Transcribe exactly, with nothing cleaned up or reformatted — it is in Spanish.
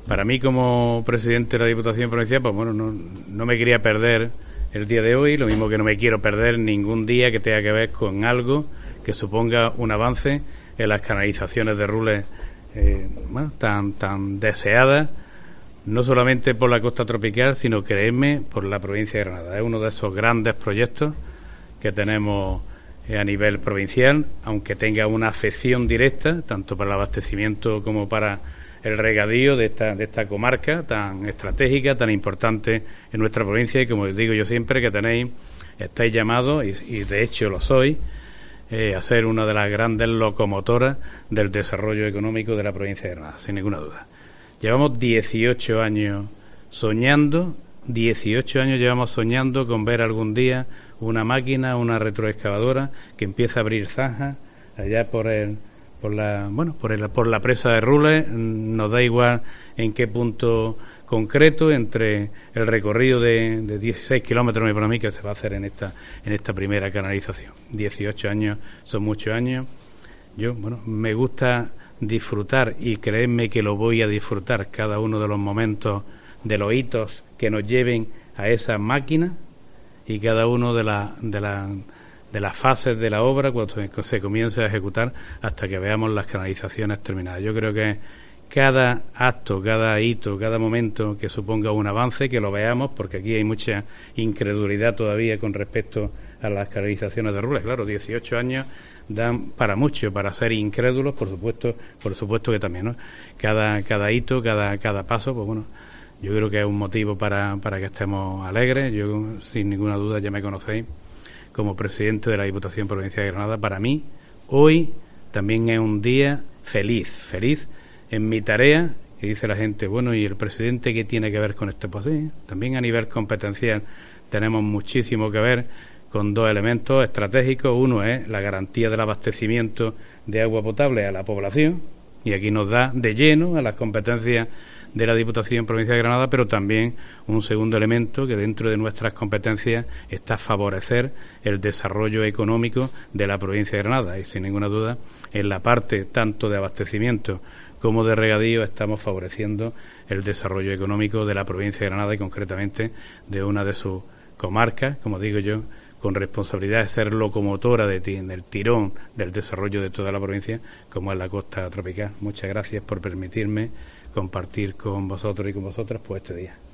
Para mí, como presidente de la Diputación Provincial, pues bueno, no, no me quería perder el día de hoy, lo mismo que no me quiero perder ningún día que tenga que ver con algo que suponga un avance en las canalizaciones de Rules eh, bueno, tan, tan deseadas, no solamente por la costa tropical, sino, creedme, por la provincia de Granada. Es uno de esos grandes proyectos que tenemos a nivel provincial, aunque tenga una afección directa, tanto para el abastecimiento como para el regadío de esta, de esta comarca tan estratégica, tan importante en nuestra provincia, y como digo yo siempre, que tenéis, estáis llamados, y, y de hecho lo sois, eh, a ser una de las grandes locomotoras del desarrollo económico de la provincia de Granada, sin ninguna duda. Llevamos dieciocho años soñando, dieciocho años llevamos soñando con ver algún día una máquina, una retroexcavadora que empieza a abrir zanjas allá por el, por la, bueno, por el, por la presa de Rules. Nos da igual en qué punto concreto, entre el recorrido de, de dieciséis kilómetros para mí que se va a hacer en esta, en esta primera canalización. dieciocho años son muchos años. Yo, bueno, me gusta disfrutar, y creedme que lo voy a disfrutar, cada uno de los momentos, de los hitos que nos lleven a esa máquina, y cada uno de las de la, de las fases de la obra cuando se comience a ejecutar, hasta que veamos las canalizaciones terminadas. Yo creo que cada acto, cada hito, cada momento que suponga un avance, que lo veamos, porque aquí hay mucha incredulidad todavía con respecto a las canalizaciones de Rules. Claro, dieciocho años dan para mucho, para ser incrédulos, por supuesto, por supuesto que también, ¿no? Cada, cada hito, cada, cada paso, pues bueno, yo creo que es un motivo para, para que estemos alegres. Yo, sin ninguna duda, ya me conocéis como presidente de la Diputación Provincial de Granada. Para mí, hoy también es un día feliz, feliz en mi tarea. Y dice la gente, bueno, ¿y el presidente qué tiene que ver con esto? Pues sí, también a nivel competencial tenemos muchísimo que ver con dos elementos estratégicos. Uno es la garantía del abastecimiento de agua potable a la población, y aquí nos da de lleno a las competencias de la Diputación Provincial de Granada, pero también un segundo elemento que dentro de nuestras competencias está favorecer el desarrollo económico de la provincia de Granada, y sin ninguna duda en la parte tanto de abastecimiento como de regadío estamos favoreciendo el desarrollo económico de la provincia de Granada, y concretamente de una de sus comarcas, como digo yo, con responsabilidad de ser locomotora de ti, del tirón del desarrollo de toda la provincia, como es la costa tropical. Muchas gracias por permitirme compartir con vosotros y con vosotras pues este día.